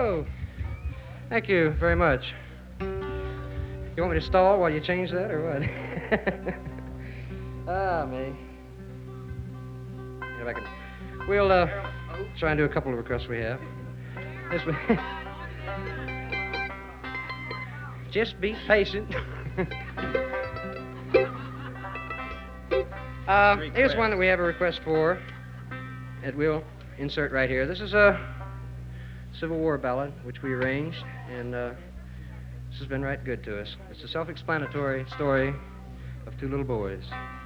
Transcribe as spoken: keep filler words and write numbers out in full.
Oh, thank you very much. You want me to stall while you change that, or what? Ah, me. If I can. We'll uh, try and do a couple of requests we have. This way. Just be patient. uh, here's one that we have a request for that we'll insert right here. This is a Civil War ballad, which we arranged, and uh, this has been right good to us. It's a self-explanatory story of two little boys.